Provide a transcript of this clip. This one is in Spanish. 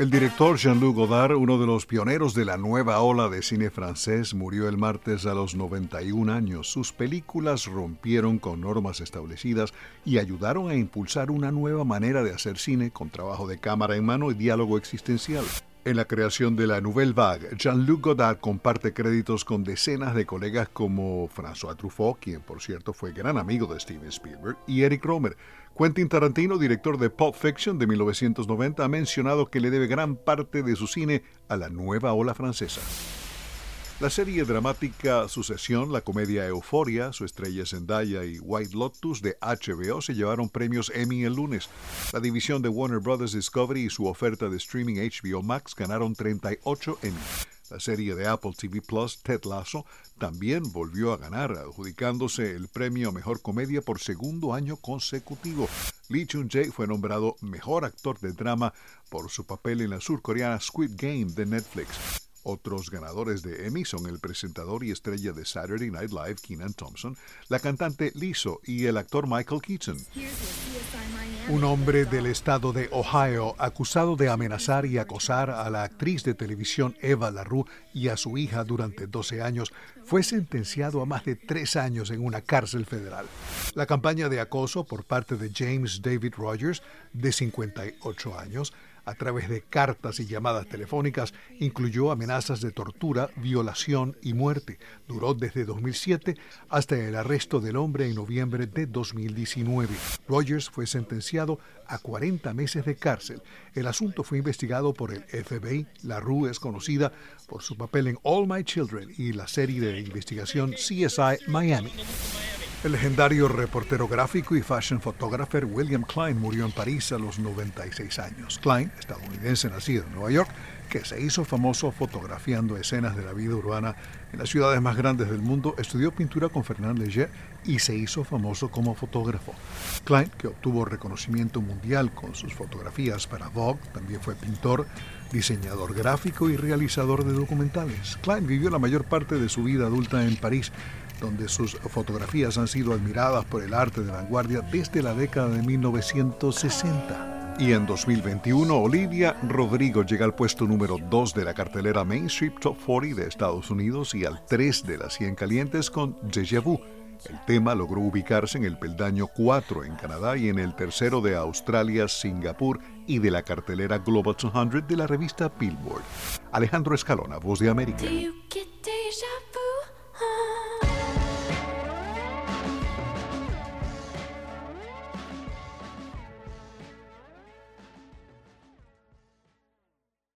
El director Jean-Luc Godard, uno de los pioneros de la nueva ola de cine francés, murió el martes a los 91 años. Sus películas rompieron con normas establecidas y ayudaron a impulsar una nueva manera de hacer cine con trabajo de cámara en mano y diálogo existencial. En la creación de la Nouvelle Vague, Jean-Luc Godard comparte créditos con decenas de colegas como François Truffaut, quien por cierto fue gran amigo de Steven Spielberg, y Eric Rohmer. Quentin Tarantino, director de Pulp Fiction de 1990, ha mencionado que le debe gran parte de su cine a la nueva ola francesa. La serie dramática Sucesión, la comedia Euforia, su estrella Zendaya y White Lotus de HBO se llevaron premios Emmy el lunes. La división de Warner Bros. Discovery y su oferta de streaming HBO Max ganaron 38 Emmy. La serie de Apple TV Plus, Ted Lasso, también volvió a ganar, adjudicándose el premio a Mejor Comedia por segundo año consecutivo. Lee Chung-jae fue nombrado Mejor Actor de Drama por su papel en la surcoreana Squid Game de Netflix. Otros ganadores de Emmy son el presentador y estrella de Saturday Night Live, Kenan Thompson, la cantante Lizzo y el actor Michael Keaton. Un hombre del estado de Ohio, acusado de amenazar y acosar a la actriz de televisión Eva LaRue y a su hija durante 12 años, fue sentenciado a más de 3 años en una cárcel federal. La campaña de acoso por parte de James David Rogers, de 58 años, a través de cartas y llamadas telefónicas, incluyó amenazas de tortura, violación y muerte. Duró desde 2007 hasta el arresto del hombre en noviembre de 2019. Rogers fue sentenciado a 40 meses de cárcel. El asunto fue investigado por el FBI. LaRue es conocida por su papel en All My Children y la serie de investigación CSI Miami. El legendario reportero gráfico y fashion photographer William Klein murió en París a los 96 años. Klein, estadounidense nacido en Nueva York, que se hizo famoso fotografiando escenas de la vida urbana en las ciudades más grandes del mundo, estudió pintura con Fernand Léger y se hizo famoso como fotógrafo. Klein, que obtuvo reconocimiento mundial con sus fotografías para Vogue, también fue pintor, diseñador gráfico y realizador de documentales. Klein vivió la mayor parte de su vida adulta en París, donde sus fotografías han sido admiradas por el arte de vanguardia desde la década de 1960. Y en 2021, Olivia Rodrigo llega al puesto número 2 de la cartelera Main Street Top 40 de Estados Unidos y al 3 de las 100 calientes con Déjà Vu. El tema logró ubicarse en el peldaño 4 en Canadá y en el tercero de Australia, Singapur y de la cartelera Global 200 de la revista Billboard. Alejandro Escalona, Voz de América.